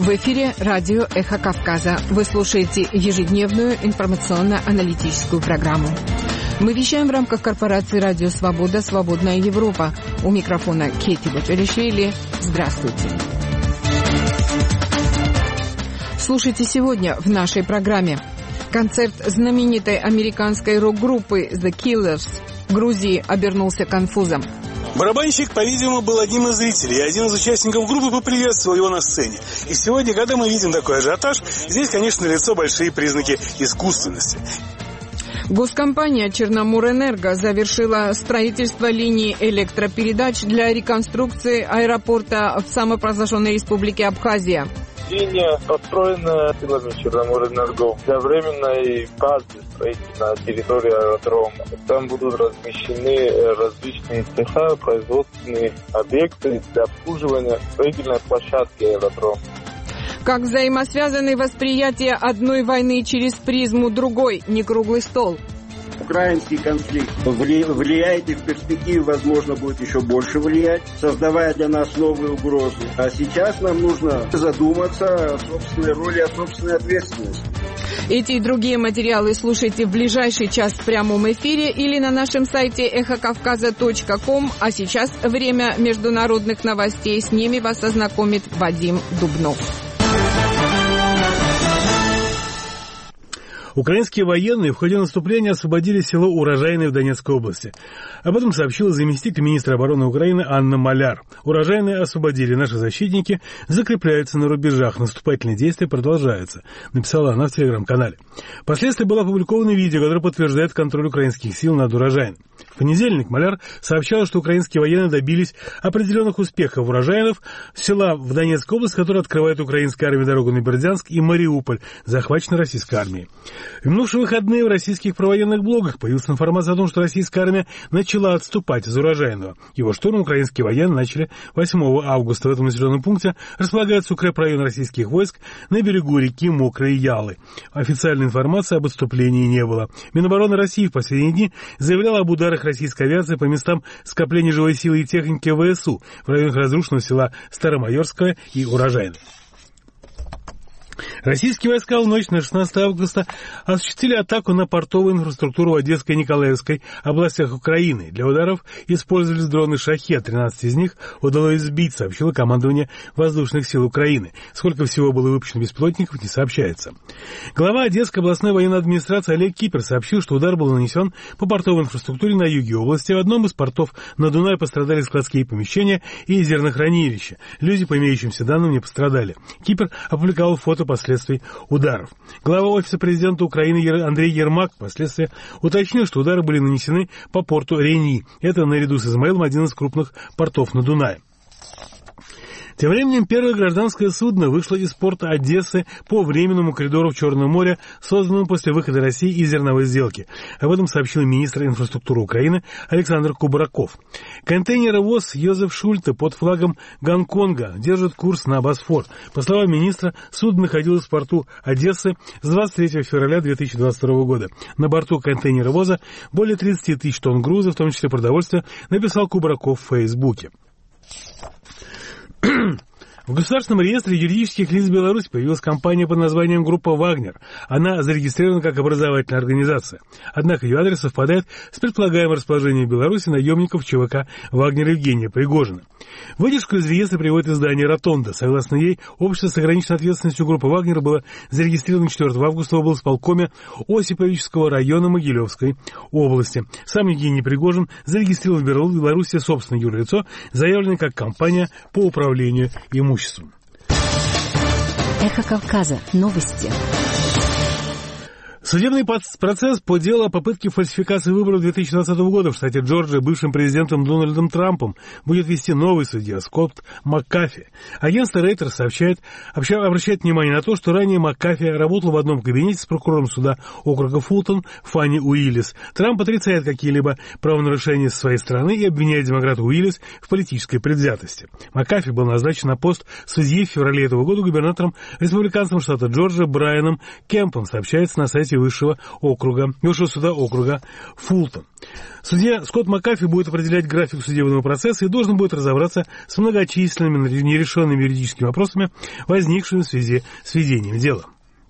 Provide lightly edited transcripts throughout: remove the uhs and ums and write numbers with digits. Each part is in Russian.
В эфире радио «Эхо Кавказа». Вы слушаете ежедневную информационно-аналитическую программу. Мы вещаем в рамках корпорации «Радио Свобода. Свободная Европа». У микрофона Кетти Боджелишвили. Здравствуйте. Слушайте сегодня в нашей программе. Концерт знаменитой американской рок-группы The Killers в Грузии обернулся конфузом. Барабанщик, по-видимому, был одним из зрителей, и один из участников группы поприветствовал его на сцене. И сегодня, когда мы видим такой ажиотаж, здесь, конечно, налицо большие признаки искусственности. Госкомпания «Черноморэнерго» завершила строительство линии электропередач для реконструкции аэропорта в самопровозглашенной республике Абхазия. Линия построена силами Черноморэнерго для временной базы строительства на территории аэродрома. Там будут размещены различные цеха, производственные объекты для обслуживания строительной площадки аэродрома. Как взаимосвязаны восприятия одной войны через призму другой, не круглый стол. Украинский конфликт влияет и в перспективе, возможно, будет еще больше влиять, создавая для нас новые угрозы. А сейчас нам нужно задуматься о собственной роли, о собственной ответственности. Эти и другие материалы слушайте в ближайший час в прямом эфире или на нашем сайте эхокавказа.ком. А сейчас время международных новостей. С ними вас ознакомит Вадим Дубнов. Украинские военные в ходе наступления освободили село Урожайное в Донецкой области. Об этом сообщила заместитель министра обороны Украины Анна Маляр. Урожайное освободили наши защитники, закрепляются на рубежах, наступательные действия продолжаются, написала она в телеграм-канале. Впоследствии было опубликовано видео, которое подтверждает контроль украинских сил над Урожайным. В понедельник Маляр сообщала, что украинские военные добились определенных успехов урожайных села в Донецкой области, которые открывает украинская армия дорогу на Бердянск и Мариуполь, захваченной российской армией. В минувшие выходные в российских провоенных блогах появилась информация о том, что российская армия начала отступать из Урожайного. Его штурм украинские военные начали 8 августа. В этом населенном пункте располагается укрепрайон российских войск на берегу реки Мокрые Ялы. Официальной информации об отступлении не было. Минобороны России в последние дни заявляла об ударах российской авиации по местам скопления живой силы и техники ВСУ в районах разрушенного села Старомайорское и Урожайное. Российские войска в ночь на 16 августа осуществили атаку на портовую инфраструктуру в Одесской и Николаевской областях Украины. Для ударов использовались дроны «Шахед». 13 из них удалось сбить, сообщило командование воздушных сил Украины. Сколько всего было выпущено беспилотников, не сообщается. Глава Одесской областной военной администрации Олег Кипер сообщил, что удар был нанесен по портовой инфраструктуре на юге области. В одном из портов на Дунае пострадали складские помещения и зернохранилища. Люди, по имеющимся данным, не пострадали. Кипер опубликовал фото последствий ударов. Глава Офиса президента Украины Андрей Ермак впоследствии уточнил, что удары были нанесены по порту Рени. Это наряду с Измаилом один из крупных портов на Дунае. Тем временем первое гражданское судно вышло из порта Одессы по временному коридору в Черное море, созданному после выхода России из зерновой сделки. Об этом сообщил министр инфраструктуры Украины Александр Кубраков. Контейнеровоз Йозеф Шульте под флагом Гонконга держит курс на Босфор. По словам министра, судно находилось в порту Одессы с 23 февраля 2022 года. На борту контейнеровоза более 30 тысяч тонн груза, в том числе продовольствия, написал Кубраков в Фейсбуке. В Государственном реестре юридических лиц Беларуси появилась компания под названием «Группа Вагнер». Она зарегистрирована как образовательная организация. Однако ее адрес совпадает с предполагаемым расположением в Беларуси наемников ЧВК «Вагнер» Евгения Пригожина. Выдержку из реестра приводит издание «Ротонда». Согласно ей, общество с ограниченной ответственностью группы «Вагнер» было зарегистрировано 4 августа в облсполкоме Осиповического района Могилевской области. Сам Евгений Пригожин зарегистрирован в Беларуси собственное юрлицо, заявленное как компания по управлению имуществом. Эхо Кавказа. Новости. Судебный процесс по делу о попытке фальсификации выборов 2020 года в штате Джорджия бывшим президентом Дональдом Трампом будет вести новый судья Скотт Маккафи. Агентство Reuters обращает внимание на то, что ранее Маккафи работал в одном кабинете с прокурором суда округа Фултон Фанни Уиллис. Трамп отрицает какие-либо правонарушения со своей стороны и обвиняет демократа Уиллис в политической предвзятости. Маккафи был назначен на пост судьи в феврале этого года губернатором-республиканцем штата Джорджия Брайаном Кемпом, сообщается на сайте Высшего суда округа Фултон. Судья Скотт Макафи будет определять график судебного процесса и должен будет разобраться с многочисленными нерешенными юридическими вопросами, возникшими в связи с ведением дела.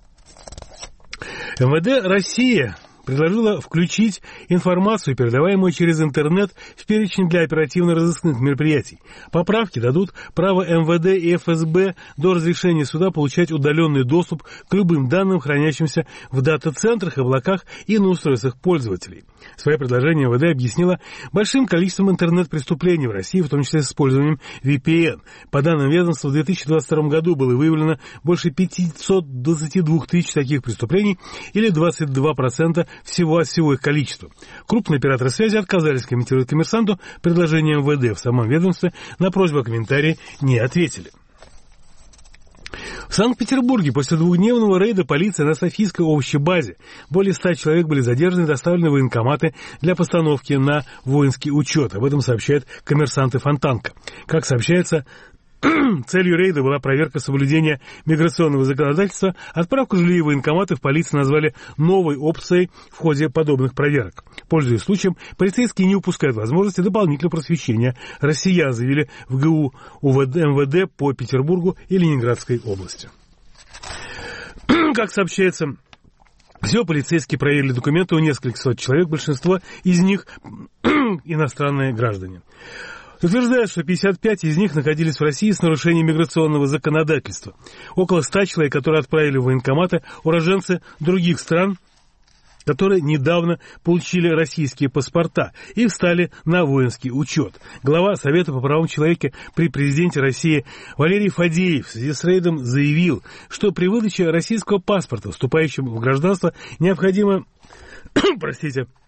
МВД России предложила включить информацию, передаваемую через интернет, в перечень для оперативно-розыскных мероприятий. Поправки дадут право МВД и ФСБ до разрешения суда получать удаленный доступ к любым данным, хранящимся в дата-центрах, облаках и на устройствах пользователей. Свое предложение МВД объяснило большим количеством интернет-преступлений в России, в том числе с использованием VPN. По данным ведомства, в 2022 году было выявлено больше 522 тысяч таких преступлений, или 22% всего их количества. Крупные операторы связи отказались комментировать «Коммерсанту» предложение МВД. В самом ведомстве на просьбу о комментарии не ответили. В Санкт-Петербурге после двухдневного рейда полиции на Софийской овощной базе более 100 человек были задержаны и доставлены в военкоматы для постановки на воинский учет. Об этом сообщает «Коммерсант» и Фонтанка. Как сообщается, целью рейда была проверка соблюдения миграционного законодательства. Отправку жилья в военкоматы в полиции назвали новой опцией в ходе подобных проверок. Пользуясь случаем, полицейские не упускают возможности дополнительного просвещения россиян, заявили в ГУ МВД по Петербургу и Ленинградской области. Как сообщается, всего полицейские проверили документы у нескольких сот человек, большинство из них иностранные граждане. Утверждают, что 55 из них находились в России с нарушением миграционного законодательства. Около 100 человек, которые отправили в военкоматы, уроженцы других стран, которые недавно получили российские паспорта и встали на воинский учет. Глава Совета по правам человека при президенте России Валерий Фадеев в связи с рейдом заявил, что при выдаче российского паспорта, вступающим в гражданство, необходимо